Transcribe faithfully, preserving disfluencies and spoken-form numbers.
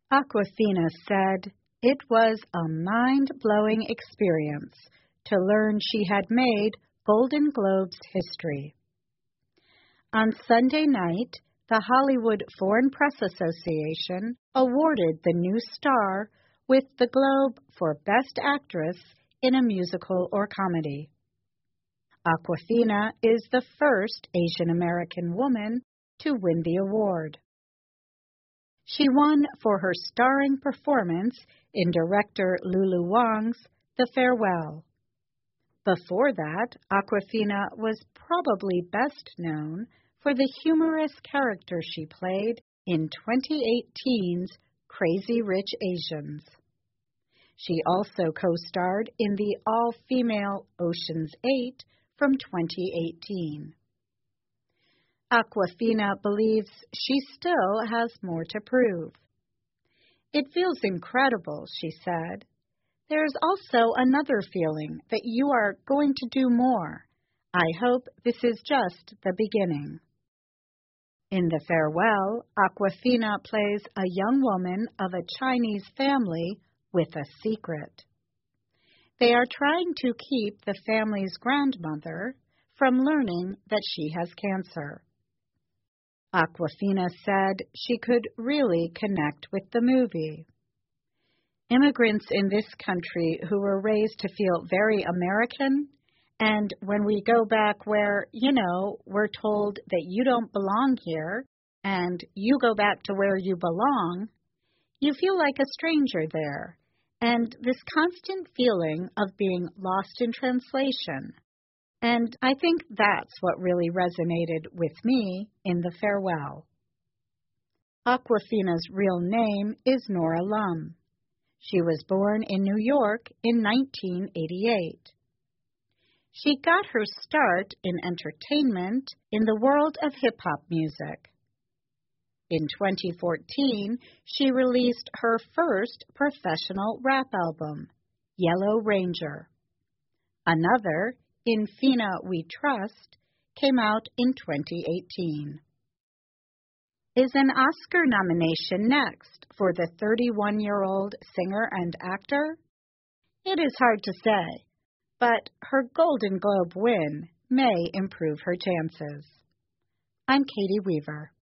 Awkwafina said it was a mind-blowing experience to learn she had made Golden Globes history. On Sunday night, the Hollywood Foreign Press Association awarded the new star with the Globe for Best Actress in a Musical or Comedy. Awkwafina is the first Asian American woman to win the award. She won for her starring performance in director Lulu Wang's The Farewell. Before that, Awkwafina was probably best known for the humorous character she played in twenty eighteen's Crazy Rich Asians. She also co-starred in the all-female Ocean's Eight from twenty eighteen. Awkwafina believes she still has more to prove. It feels incredible, she said. There's also another feeling that you are going to do more. I hope this is just the beginning. In The Farewell, Awkwafina plays a young woman of a Chinese family with a secret. They are trying to keep the family's grandmother from learning that she has cancer. Awkwafina said she could really connect with the movie. Immigrants in this country who were raised to feel very American, and when we go back where, you know, we're told that you don't belong here, and you go back to where you belong, you feel like a stranger there, and this constant feeling of being lost in translation. And I think that's what really resonated with me in The Farewell. Awkwafina's real name is Nora Lum. She was born in New York in nineteen eighty-eight. She got her start in entertainment in the world of hip-hop music. In twenty fourteen, she released her first professional rap album, Yellow Ranger. Another, In Fina We Trust, came out in twenty eighteen. Is an Oscar nomination next for the thirty-one-year-old singer and actor? It is hard to say, but her Golden Globe win may improve her chances. I'm Katie Weaver.